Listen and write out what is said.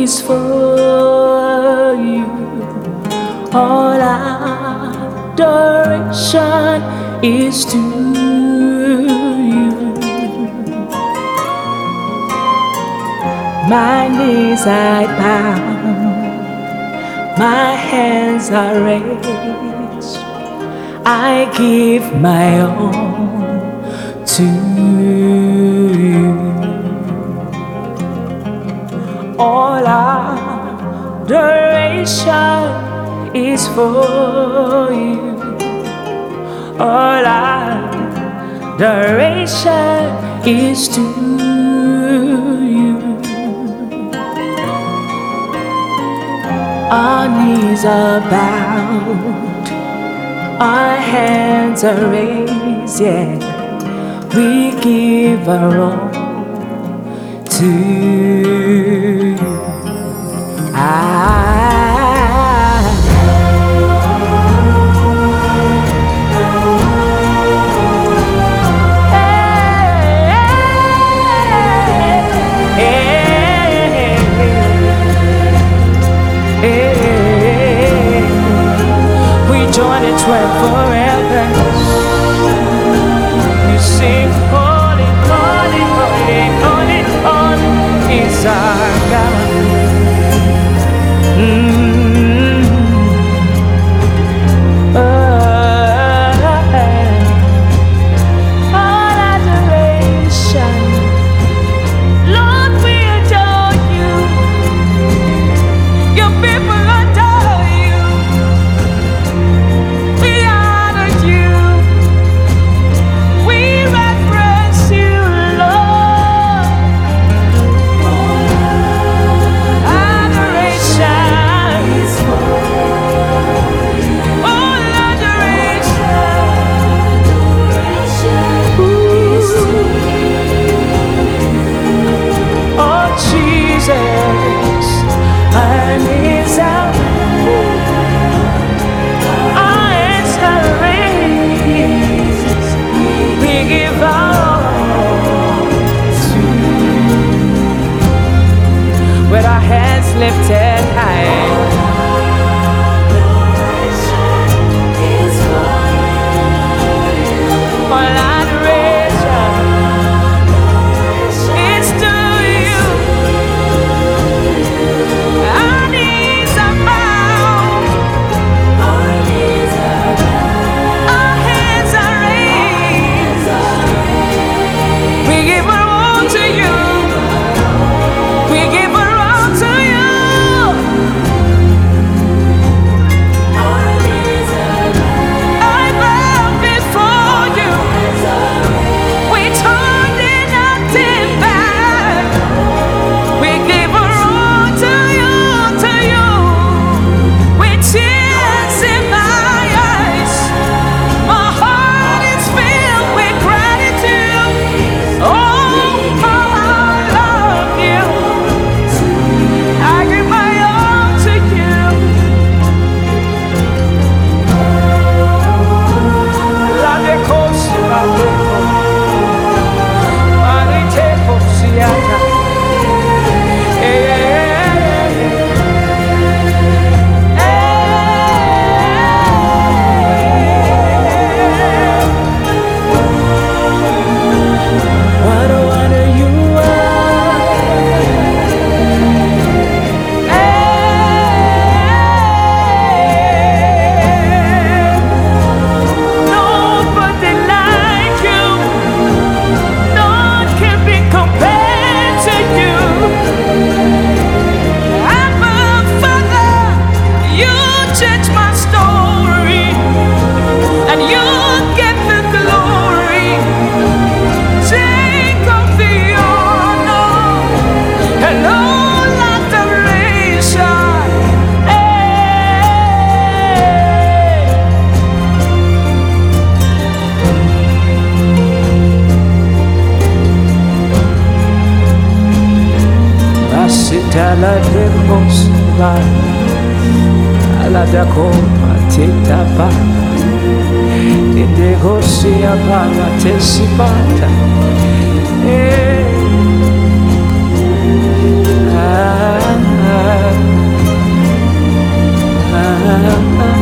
is for you. All adoration is to you. My knees I bow, my hands are raised. I give my all to you. All adoration is for you. All adoration is to you. Our knees are bowed, our hands are raised, yeah. We give our all to you. We join the 24 elders. You sing holy, holy, holy, holy, holy is our God. All adoration, Lord, we adore you. Your people adore you. We honor you. We reverence you, Lord. Adoration is for you. All adoration is to you. Oh Jesus, and His out. Our hands are raised. We give our all to you. With our hands lifted high. All adoration is to you. Our knees are bowed, our hands are raised. We give our all to you. We give our all to you. I bow before you. We turn nothing back. We give our all to you, to you. With tears in my eyes, my heart is filled with gratitude. Oh, how I love you. I give my all to you. La de costa, la de what a wonder you nobody like you. None can be compared to you. Abba, Father, you change my story, and you get the glory. Take of the honor and all adoration. Asita la demosa, ala da coma teta pa, inde gosia para tesipata. Ah. ah, ah.